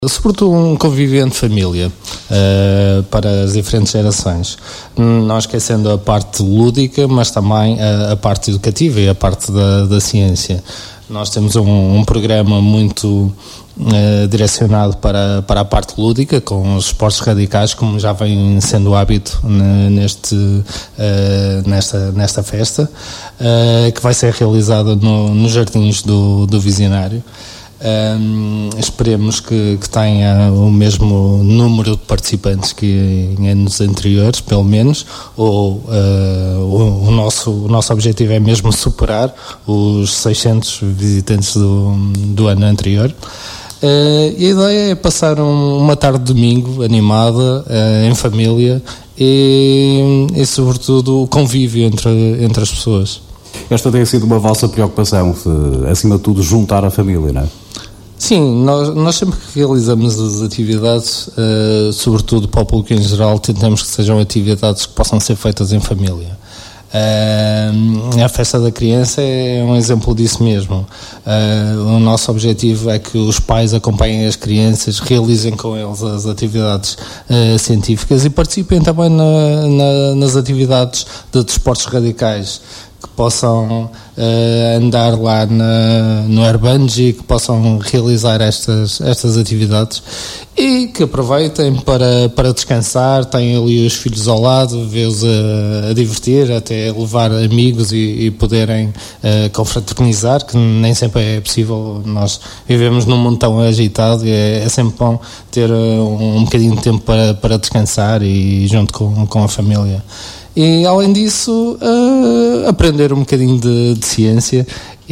Sobretudo um convívio entre família para as diferentes gerações, não esquecendo a parte lúdica, mas também a parte educativa e a parte da ciência. Nós temos um programa muito direcionado para a parte lúdica, com os esportes radicais, como já vem sendo hábito nesta festa, que vai ser realizada nos jardins do Visionário. Esperemos que tenha o mesmo número de participantes que em anos anteriores, pelo menos, ou o nosso objetivo é mesmo superar os 600 visitantes do ano anterior. E a ideia é passar uma tarde de domingo animada, em família e sobretudo o convívio entre as pessoas. Esta tem sido uma vossa preocupação, acima de tudo juntar a família, não é? Sim, nós sempre que realizamos as atividades, sobretudo para o público em geral, tentamos que sejam atividades que possam ser feitas em família. A festa da criança é um exemplo disso mesmo. O nosso objetivo é que os pais acompanhem as crianças, realizem com eles as atividades científicas e participem também nas atividades de desportos radicais, que possam andar lá no air bungee, que possam realizar estas atividades e que aproveitem para descansar, têm ali os filhos ao lado, vê-os a divertir, até levar amigos e poderem confraternizar, que nem sempre é possível. Nós vivemos num mundo tão agitado e é sempre bom ter um bocadinho de tempo para descansar e junto com a família. E, além disso, aprender um bocadinho de ciência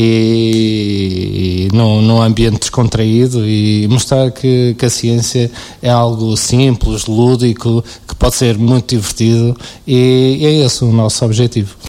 e num ambiente descontraído e mostrar que a ciência é algo simples, lúdico, que pode ser muito divertido e é esse o nosso objetivo.